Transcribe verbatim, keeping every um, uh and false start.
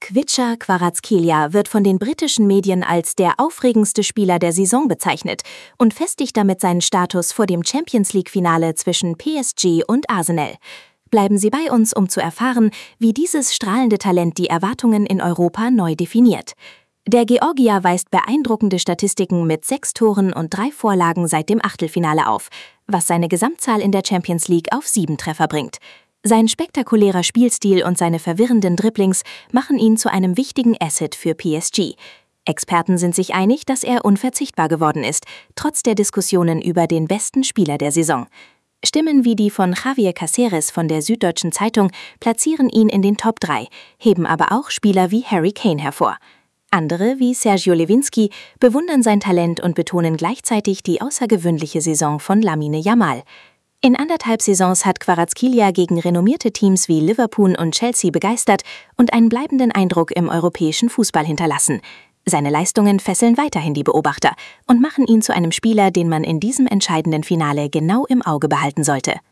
Khvicha Kvaratskhelia wird von den britischen Medien als der aufregendste Spieler der Saison bezeichnet und festigt damit seinen Status vor dem Champions-League-Finale zwischen P S G und Arsenal. Bleiben Sie bei uns, um zu erfahren, wie dieses strahlende Talent die Erwartungen in Europa neu definiert. Der Georgier weist beeindruckende Statistiken mit sechs Toren und drei Vorlagen seit dem Achtelfinale auf, was seine Gesamtzahl in der Champions League auf sieben Treffer bringt. Sein spektakulärer Spielstil und seine verwirrenden Dribblings machen ihn zu einem wichtigen Asset für P S G. Experten sind sich einig, dass er unverzichtbar geworden ist, trotz der Diskussionen über den besten Spieler der Saison. Stimmen wie die von Javier Caceres von der Süddeutschen Zeitung platzieren ihn in den Top drei, heben aber auch Spieler wie Harry Kane hervor. Andere, wie Sergio Lewinsky, bewundern sein Talent und betonen gleichzeitig die außergewöhnliche Saison von Lamine Yamal. In anderthalb Saisons hat Kvaratskhelia gegen renommierte Teams wie Liverpool und Chelsea begeistert und einen bleibenden Eindruck im europäischen Fußball hinterlassen. Seine Leistungen fesseln weiterhin die Beobachter und machen ihn zu einem Spieler, den man in diesem entscheidenden Finale genau im Auge behalten sollte.